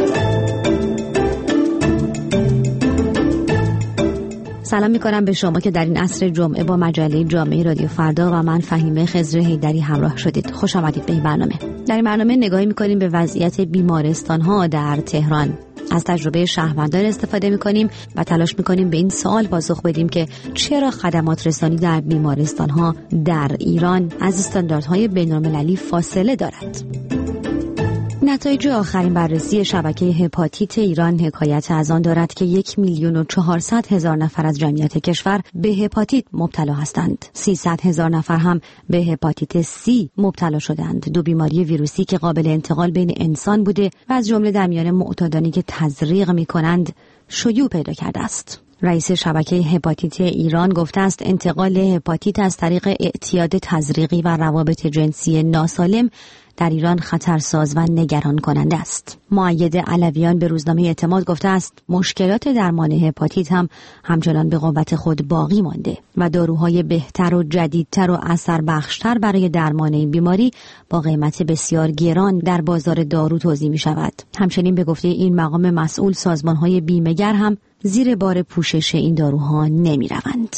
سلام میکنم به شما که در این عصر جمعه با مجله جامعه رادیو فردا و من فهیمه خضر حیدری همراه شدید. خوش آمدید به این برنامه. در این برنامه نگاهی میکنیم به وضعیت بیمارستان‌ها در تهران. از تجربه شهروندان استفاده میکنیم و تلاش میکنیم به این سوال پاسخ بدیم که چرا خدمات رسانی در بیمارستان‌ها در ایران از استانداردهای بین‌المللی فاصله دارد. نتایج آخرین بررسی شبکه هپاتیت ایران حکایت از آن دارد که 1,400,000 نفر از جمعیت کشور به هپاتیت مبتلا هستند. 300,000 نفر هم به هپاتیت C مبتلا شدند، دو بیماری ویروسی که قابل انتقال بین انسان بوده و از جمله در میان معتادانی که تزریق می‌کنند شیوع پیدا کرده است. رئیس شبکه هپاتیت ایران گفته است انتقال هپاتیت از طریق اعتیاد تزریقی و روابط جنسی ناسالم در ایران خطرساز و نگران کننده است. مؤید علویان به روزنامه اعتماد گفته است مشکلات درمان هپاتیت هم همچنان به قوت خود باقی مانده و داروهای بهتر و جدیدتر و اثر بخشتر برای درمان این بیماری با قیمت بسیار گران در بازار دارو توزیع می شود. همچنین به گفته این مقام مسئول سازمانهای بیمه‌گر هم زیر بار پوشش این داروها نمی روند.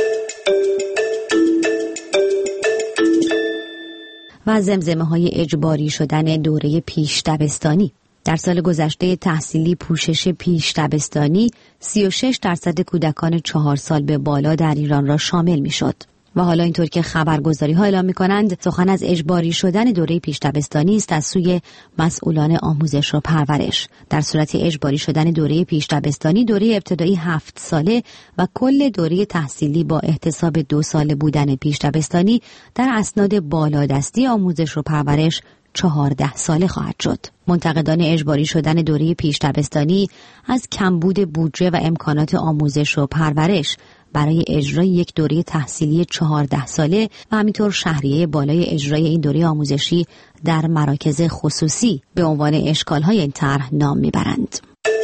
و زمزمه‌های اجباری شدن دوره پیش دبستانی. در سال گذشته تحصیلی پوشش پیش دبستانی 36% کودکان 4 سال به بالا در ایران را شامل می‌شد. و حالا اینطور که خبرگزاری‌ها اعلام می‌کنند سخن از اجباری شدن دوره پیش دبستانی است از سوی مسئولان آموزش و پرورش. در صورت اجباری شدن دوره پیش دبستانی، دوره ابتدایی 7 ساله و کل دوره تحصیلی با احتساب 2 ساله بودن پیش دبستانی در اسناد بالادستی آموزش و پرورش 14 ساله خواهد شد. منتقدان اجباری شدن دوره پیش دبستانی از کمبود بودجه و امکانات آموزش و پرورش برای اجرای یک دوره تحصیلی 14 ساله و همینطور شهریه بالای اجرای این دوره آموزشی در مراکز خصوصی به عنوان اشکال‌های این طرح نام میبرند.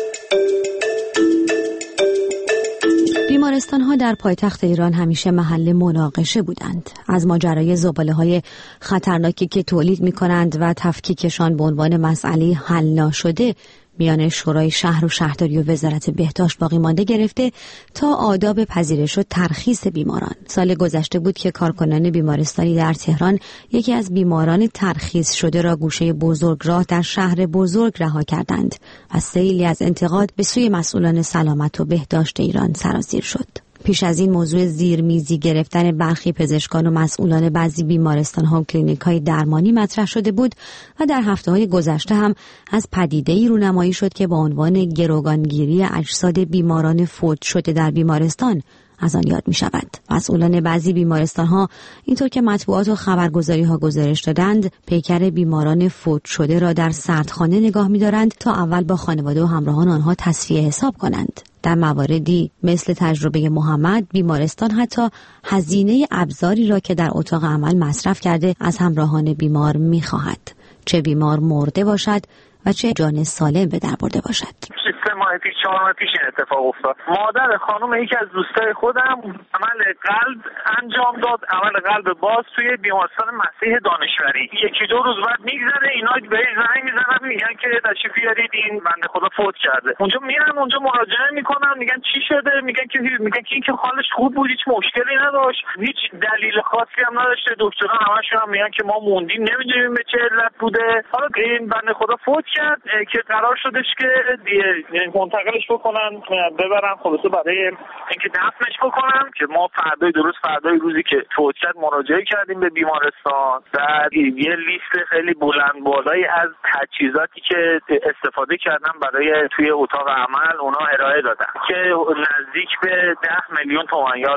بیمارستان‌ها در پایتخت ایران همیشه محل مناقشه بودند. از ماجرای زباله‌های خطرناکی که تولید می‌کنند و تفکیکشان به عنوان مسئله حل ناشده میان شورای شهر و شهرداری و وزارت بهداشت باقی مانده گرفته تا آداب پذیرش و ترخیص بیماران. سال گذشته بود که کارکنان بیمارستانی در تهران یکی از بیماران ترخیص شده را گوشه بزرگراه در شهر بزرگ رها کردند و سیلی از انتقاد به سوی مسئولان سلامت و بهداشت ایران سرازیر شد. پیش از این موضوع زیرمیزی گرفتن برخی پزشکان و مسئولان بعضی بیمارستان‌ها و کلینیک‌های درمانی مطرح شده بود و در هفته‌های گذشته هم از پدیده‌ای رونمایی شد که با عنوان گروگانگیری اجساد بیماران فوت شده در بیمارستان از آن یاد می شود. مسئولان بعضی بیمارستان‌ها اینطور که مطبوعات و خبرگزاری‌ها گزارش دادند پیکر بیماران فوت شده را در سردخانه نگاه می‌دارند تا اول با خانواده و همراهان آنها تصفیه حساب کنند. در مواردی مثل تجربه محمد بیمارستان حتی هزینه ابزاری را که در اتاق عمل مصرف کرده از همراهان بیمار می‌خواهد، چه بیمار مرده باشد و چه جان سالم به در برده باشد. 4 ماه پیش این اتفاق افتاد. مادر خانم یکی از دوستای خودم عمل قلب انجام داد، عمل قلب باز توی بیمارستان مسیح دانشوری. 1-2 روز بعد میگذره اینا بهش زنگ میزنن میگن که تشریف بیارید این بنده خدا فوت کرده. اونجا میرن اونجا مراجعه میکنن میگن چی شده، میگن که این که حالش خوب بود، هیچ مشکلی نداشت، هیچ دلیل خاصی هم نداشته. دکترها همشون هم میگن که ما موندیم نمیدونیم به چه علت بوده. حالا این بنده خدا فوت کرد که قرار شدش که منتقلش بکنن ببرن خلاصه برای اینکه دفنش بکنن که ما فردای روزی که فوت کرد مراجعه کردیم به بیمارستان و یه لیست خیلی بلند بالایی از تجهیزاتی که استفاده کردن برای توی اتاق عمل اونا ارائه دادن که نزدیک به 10 میلیون تومان یا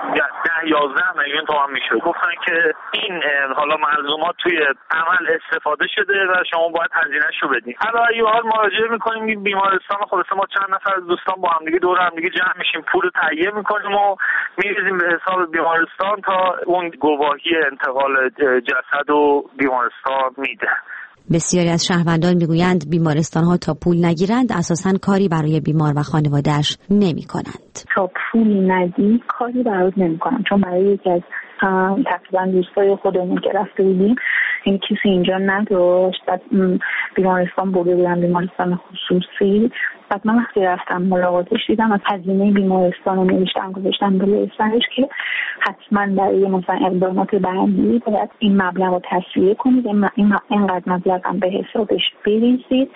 10-11 میلیون تومان میشد. گفتن که این حالا ملزومات توی عمل استفاده شده و شما باید هزینه‌اش رو بدین. حالا حال مراجعه میکنیم بیمارستان خلاصه ما چند نفر از دوستان با هم دیگه دور هم دیگه جمع میشیم، پول تهیه میکنیم و میریزیم به حساب بیمارستان تا اون گواهی انتقال جسد و بیمارستان میده. بسیاری از شهروندان میگویند بیمارستان‌ها تا پول نگیرند اساساً کاری برای بیمار و خانواده‌اش نمی‌کنند. تا پول نگی کاری برات نمی‌کنم، چون برای یکی از تقریبا دوستای خودمون که رفته بودیم این کسی اینجا نداشت، بعد بیمارستان برده بودن بیمارستان خصوصی. بعد من وقتی رفتم ملاقاتش دیدم از هزینه بیمارستان رو نوشتم گذاشتم بالای سرش که حتما برای مثلا اقدامات بعدی باید این مبلغ رو تسویه کنید، اینقدر مبلغ هم به حسابش بریزید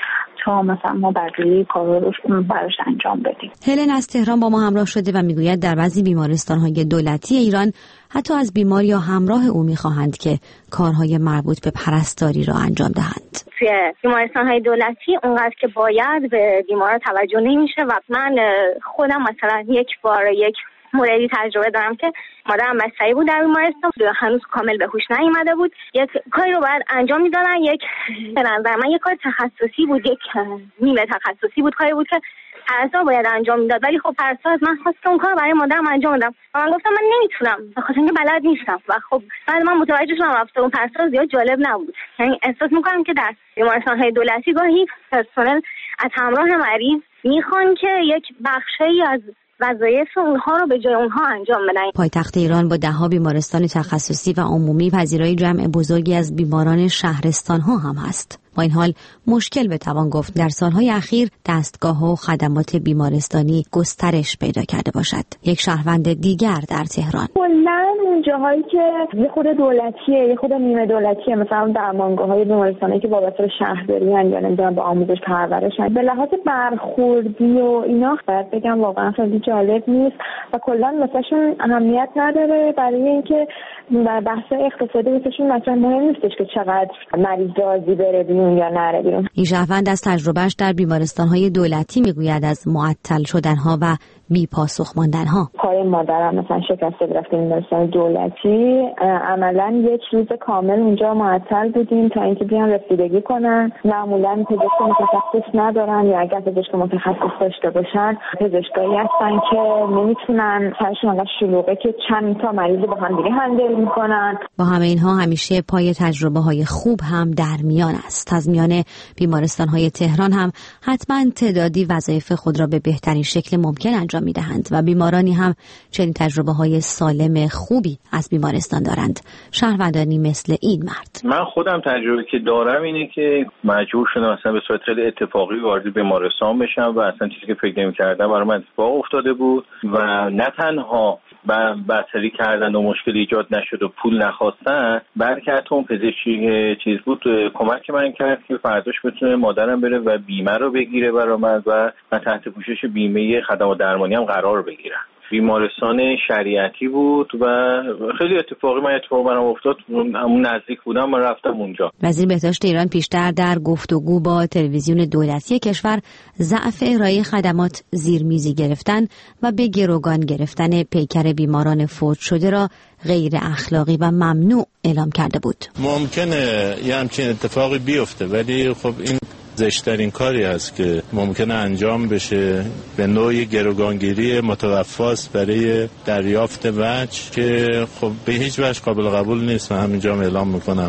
تا مثلا ما بقیه کارا رو براش انجام بدیم. هلن از تهران با ما همراه شده و میگوید در بعضی بیمارستان‌های دولتی ایران حتی از بیمار یا همراه او می‌خواهند که کارهای مربوط به پرستاری را انجام دهند. توی بیمارستان‌های دولتی اونقدر که باید به بیمارا توجه نمیشه و من خودم مثلا یک بار یک موردی تجربه دارم که مادرم بستری بود در بیمارستان، هنوز کامل به هوش نیامده بود. یک کاری رو باید انجام میدادن، به نظر من یک کار تخصصی بود، یک نیمه تخصصی بود، کاری بود که پرستار باید انجام میداد، ولی خب پرستار از من خواست که اون کار برای مادرم انجام بدم و من گفتم من نمیتونم به خاطر اینکه بلد نیستم. و خب بعد من متوجه شدم رفتار اون پرستار زیاد جالب نبود. یعنی احساس میکنم که در بیمارستان‌های دولتی گاهی پرسنل از همراه مریض میخوان که یک بخشی از وظایف اونها رو به جای اونها انجام بدن. پایتخت ایران با 10 بیمارستان تخصصی و عمومی پذیرای جمع بزرگی از بیماران شهرستان‌ها هم هست. با این حال مشکل بتوان گفت در سالهای اخیر دستگاه‌ها و خدمات بیمارستانی گسترش پیدا کرده باشد. یک شهروند دیگر در تهران: کلاً اون جاهایی که یه خود دولتیه، یه خود نیمه دولتیه، مثلا درمانگاه‌های بیمارستانی که وابسته به شهرداری ان یا نمیدونم به آموزش پرورشن، به لحاظ برخوردی و اینا باید بگم واقعا خیلی جالب نیست و کلاً واسهشون اهمیت نداره، برای اینکه در بحث اقتصادی واسهشون مثلا مهم نیستش که چقدر مریض راضی بره بیرون یا نره بیرون. این شهروند از تجربهش در بیمارستان‌های دولتی میگوید از معطل شدن‌ها و بی پاسخ ماندن‌ها. پای مادرم مثلا شکسته رفتیم بیمارستان دولتی، عملاً یک روز کامل اونجا معطل بودیم تا اینکه بیان رسیدگی کنن. معمولاً پزشک متخصص ندارن یا اگر پزشک متخصص داشته باشن پزشکایی هستن که نمیتونن، سرشون انقدر شلوغه که چند تا مریض با هم دیگه هندل میکنن. با همه اینها همیشه پای تجربه‌های خوب هم در میان است. از میان بیمارستان‌های تهران هم حتما تعدادی وظایف خود را به بهترین شکل ممکن انجام می‌دهند و بیمارانی هم چنین تجربه‌های سالم خوبی از بیمارستان دارند. شهروندانی مثل این مرد: من خودم تجربه که دارم اینه که مجبور شدم مثلا به صورت خیلی اتفاقی وارد بیمارستان بشم و اصلا چیزی که فکر نمی‌کردم برای من اتفاق افتاده بود و نه تنها بستری کردن و مشکل ایجاد نشد و پول نخواستن، بلکه حتی اون پزشکی چیز بود کمک من کرد که فرداش بتونه مادرم بره و بیمه رو بگیره برای من و تحت پوشش بیمه خدمات درمانی هم قرار بگیرم. بیمارستان شریعتی بود و خیلی اتفاقی برام افتاد، همون نزدیک بودم من رفتم اونجا. وزیر بهداشت ایران پیشتر در گفتگو با تلویزیون دولتی کشور ضعف ارائه خدمات زیرمیزی گرفتن و به گروگان گرفتن پیکر بیماران فوت شده را غیر اخلاقی و ممنوع اعلام کرده بود. ممکنه یه همچین اتفاقی بیفته ولی خب این زشترین کاری است که ممکنه انجام بشه، به نوعی گروگانگیری متوفاست برای دریافت وجه که خب به هیچ وجه قابل قبول نیست و همینجا اعلام میکنم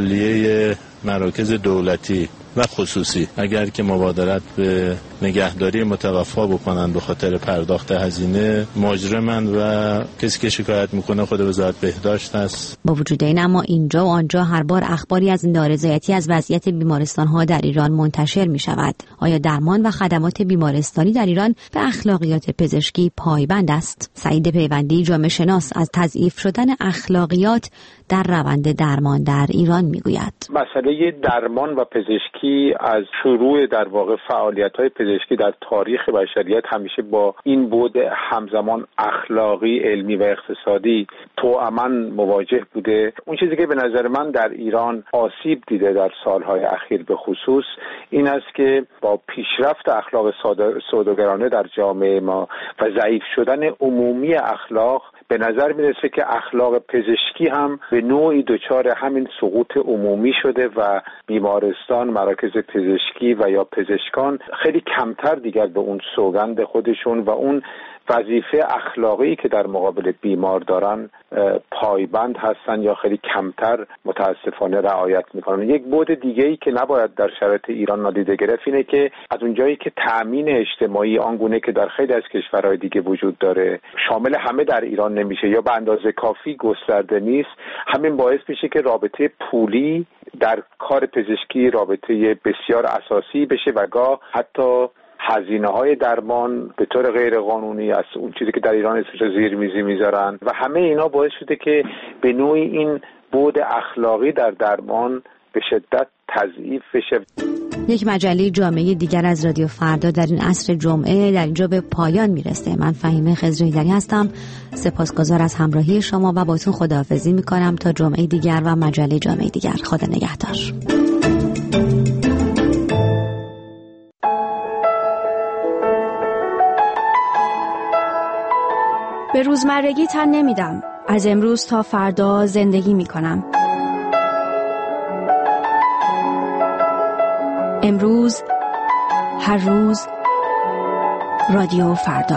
کلیه مراکز دولتی و خصوصی اگر که مبادرت به نگهداری متوفا بکنن به خاطر پرداخت هزینه، مجرمن و کسی که شکایت میکنه خود وزارت بهداشت است. با وجود این اما اینجا و آنجا هر بار اخباری از نارضایتی از وضعیت بیمارستان‌ها در ایران منتشر میشود. آیا درمان و خدمات بیمارستانی در ایران به اخلاقیات پزشکی پایبند است؟ سعید پیوندی جامعه شناس از تضعیف شدن اخلاقیات در روند درمان در ایران میگوید. مسئله درمان و پزشکی از شروع در واقع فعالیت‌های پزشکی در تاریخ بشریت همیشه با این بعد همزمان اخلاقی، علمی و اقتصادی توأماً مواجه بوده. اون چیزی که به نظر من در ایران آسیب دیده در سالهای اخیر به خصوص این است که با پیشرفت اخلاق سوداگرانه در جامعه ما و ضعیف شدن عمومی اخلاق به نظر میرسه که اخلاق پزشکی هم به نوعی دچار همین سقوط عمومی شده و بیمارستان، مراکز پزشکی و یا پزشکان خیلی کمتر دیگر به اون سوگند خودشون و اون وظیفه اخلاقی که در مقابل بیمار دارن پایبند هستن یا خیلی کمتر متاسفانه رعایت میکنن. یک بعد دیگه‌ای که نباید در شرایط ایران نادیده گرفت اینه که از اونجایی که تأمین اجتماعی آنگونه که در خیلی از کشورهای دیگه وجود داره شامل همه در ایران نمیشه یا به اندازه کافی گسترده نیست، همین باعث میشه که رابطه پولی در کار پزشکی رابطه بسیار اساسی بشه و گاه حتی هزینه‌های درمان به طور غیر قانونی از اون چیزی که در ایران اسمش زیرمیزی میذارن و همه اینا باعث شده که به نوعی این بعد اخلاقی در درمان به شدت تضعیف بشه. یک مجله جامعه دیگر از رادیو فردا در این عصر جمعه در اینجا به پایان میرسه. من فهیمه خضرهیدری هستم. سپاسگزار از همراهی شما و باتون خداحافظی میکنم تا جمعه دیگر و مجله جامعه دیگر. خدا نگهدار. به روزمرگی تن نمیدم. از امروز تا فردا زندگی میکنم. امروز، هر روز، رادیو فردا.